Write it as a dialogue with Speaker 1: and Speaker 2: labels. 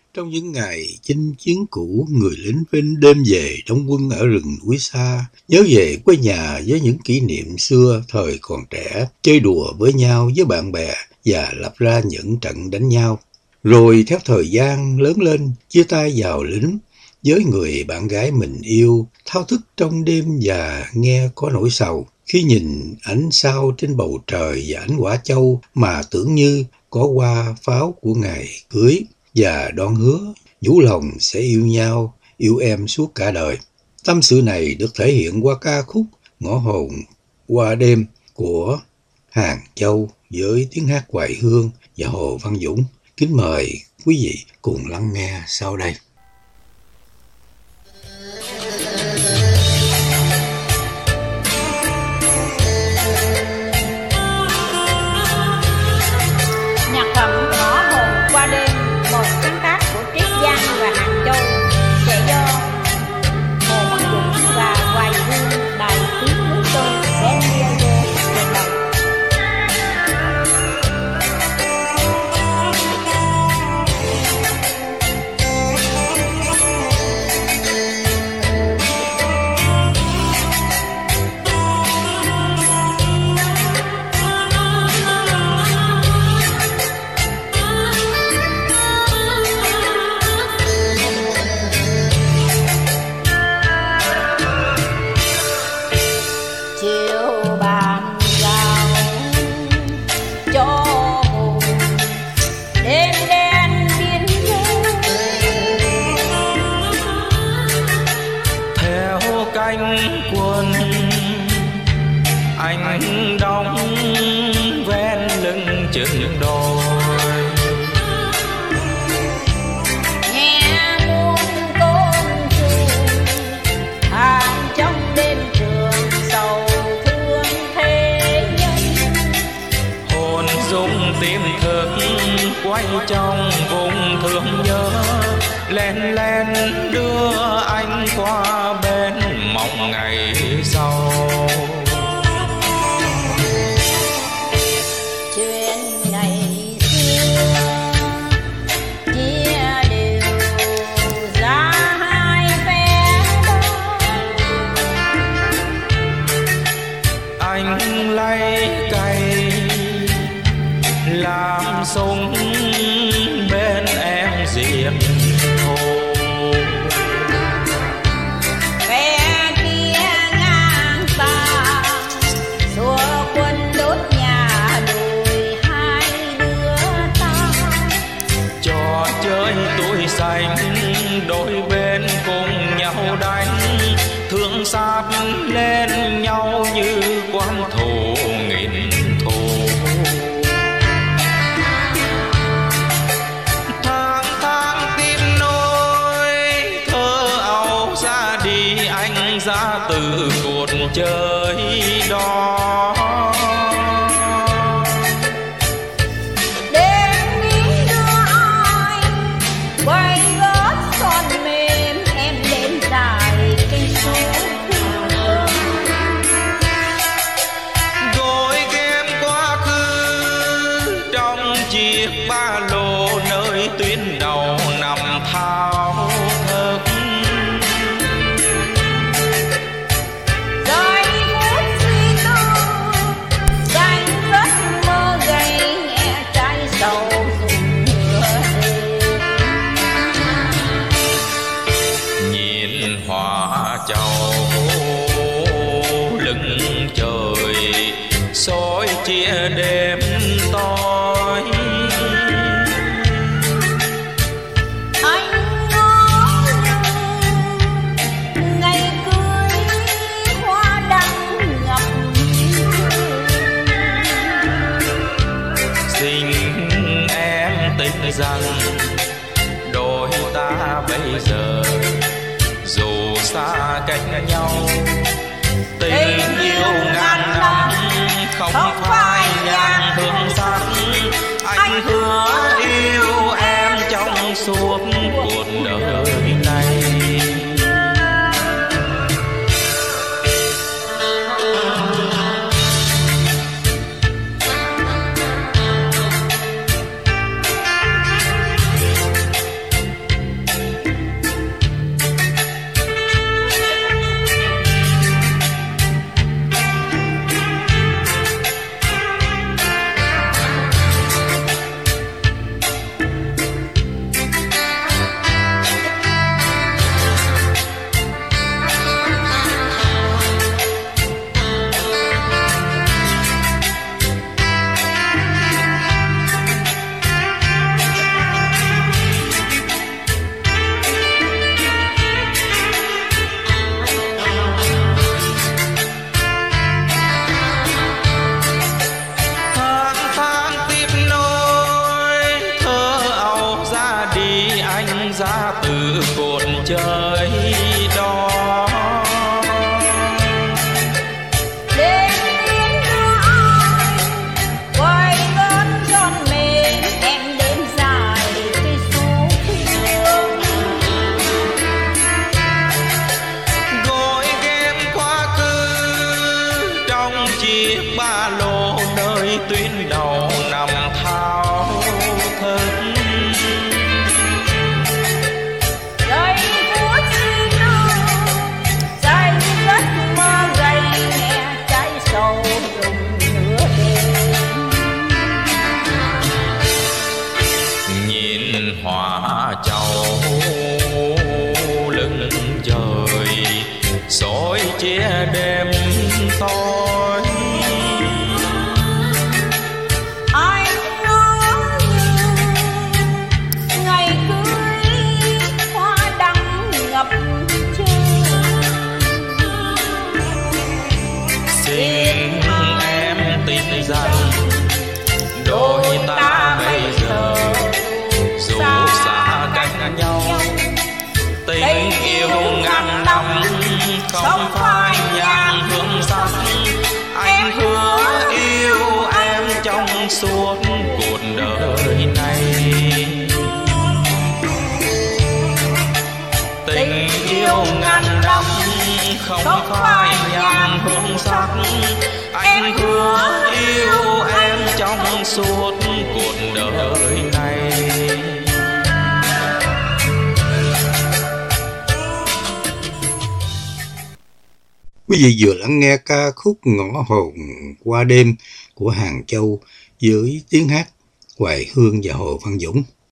Speaker 1: Trong những ngày chinh chiến cũ, người lính Vinh đêm về đóng quân ở rừng núi xa, nhớ về quê nhà với những kỷ niệm xưa thời còn trẻ, chơi đùa với nhau với bạn bè và lập ra những trận đánh nhau. Rồi theo thời gian lớn lên, chia tay vào lính với người bạn gái mình yêu, thao thức trong đêm và nghe có nỗi sầu. Khi nhìn ánh sao trên bầu trời và ánh quả châu mà tưởng như có hoa pháo của ngày cưới, và đoan hứa nhủ lòng sẽ yêu nhau, yêu em suốt cả đời. Tâm sự này được thể hiện qua ca khúc Ngõ hồn qua đêm của Hàng Châu với tiếng hát Hoài Hương và Hồ Văn Dũng. Kính mời quý vị cùng lắng nghe sau đây.
Speaker 2: Nhạc phẩm Ngõ hồn qua đêm, một sáng tác của Triết Giang và Hàng Châu, sẽ do Hồ Văn Dũng và Hoài Hương, Đài Tiếng Nước Sơn, San Diego, lần đầu.
Speaker 3: Anh đóng ven lưng chừng đồi,
Speaker 2: nghe muôn côn trùng hàng trong đêm trường sầu thương thế nhân.
Speaker 3: hồn dung tim thức quay trong vùng thương nhớ, len len đưa anh qua bên mộng ngày sau. Làm súng bên em diệm hồ,
Speaker 2: ve kia ngang xa xua quân đốt nhà đồi hai đứa ta.
Speaker 3: trò chơi tuổi xanh đôi bên cùng nhau đánh, thương sát lên nhau như quan thù nghìn thù. Ra từ cuộc chơi đó,
Speaker 2: đêm nghĩ đưa anh quay gót son mềm em lên dài cây số,
Speaker 3: gối ghém quá khứ trong chiếc ba lô nơi tuyến đầu nằm thao thức. Soi chia đêm tối,
Speaker 2: anh ngó ngày cưới hoa đăng ngập.
Speaker 3: xin em tin rằng đôi ta bây giờ dù xa cách nhau, tình yêu ngàn năm không phai nhang hương sắc. Anh hứa yêu em trong suốt cuộc đời này. hỏa trầu lưng trời soi chia đêm tối.
Speaker 2: Anh nói ngày cưới hoa đăng ngập trời.
Speaker 3: Xin em tin rằng đôi ta bây giờ dù xa cách nhau, tình yêu ngàn năm không phai nhạt hương sắc. Anh hứa yêu em trong suốt cuộc đời này. Tình yêu ngàn năm không phai nhạt hương sắc. Anh hứa yêu em trong suốt cuộc đời này.
Speaker 1: Quý vị vừa lắng nghe ca khúc Ngõ hồn qua đêm của Hàng Châu với tiếng hát Hoài Hương và Hồ Văn Dũng.